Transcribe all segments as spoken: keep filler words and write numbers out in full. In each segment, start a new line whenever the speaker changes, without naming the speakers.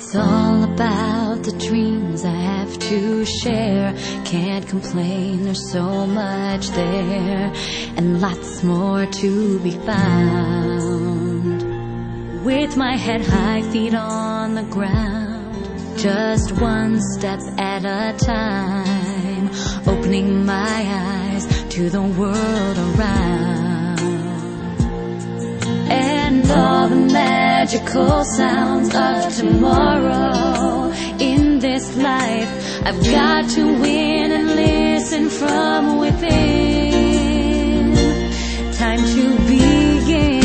It's all about the dreams I have to share. Can't complain, there's so much there, and lots more to be found. With my head high, feet on the ground, just one step at a time, opening my eyes to the world around. And all the magical sounds of tomorrow. In this life, I've got to win and listen from within. Time to begin.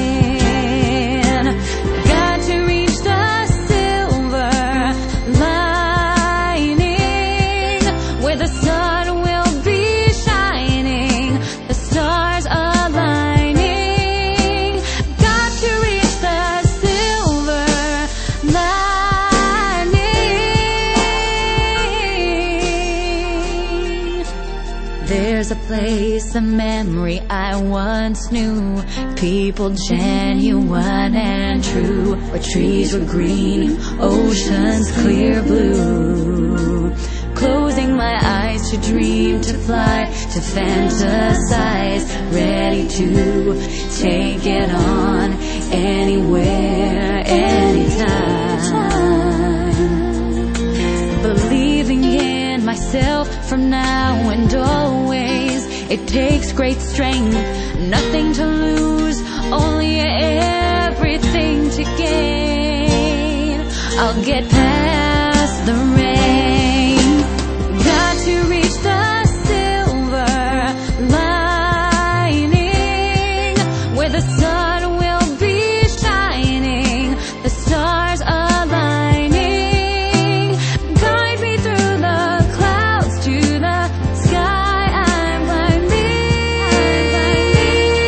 Got to reach the silver lining, where the sun will be shining, the stars aligning. Got to reach the silver lining. There's a place, a memory I once knew, people genuine and true, where trees were green, oceans clear blue. Closing my eyes to dream, to fly, to fantasize, ready to take it on, anywhere, anytime. Believing in myself from now and always. It takes great strength, nothing to lose, only everything to gain. I'll get past the rain. Got to reach the silver lining, where the sun will be shining, the stars aligning. Guide me through the clouds to the sky I'm climbing.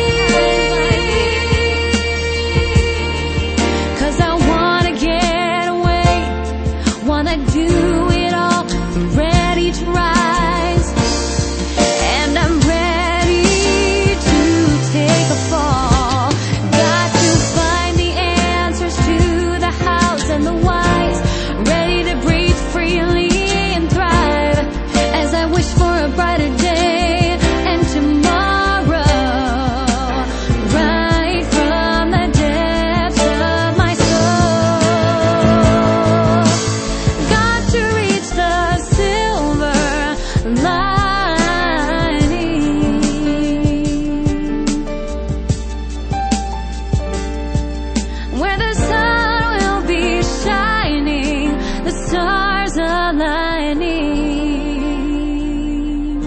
'Cause I wanna get away, wanna do it all, ready to rise, and I'm ready to take a fall. Got to find the answers to the hows and the whys, ready to breathe freely and thrive, as I wish for a brighter day and tomorrow, right from the depths of my soul. Got to reach the silver lining, where the sun will be shining, the stars aligning.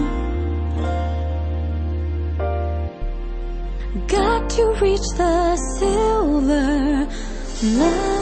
Got to reach the silver lining.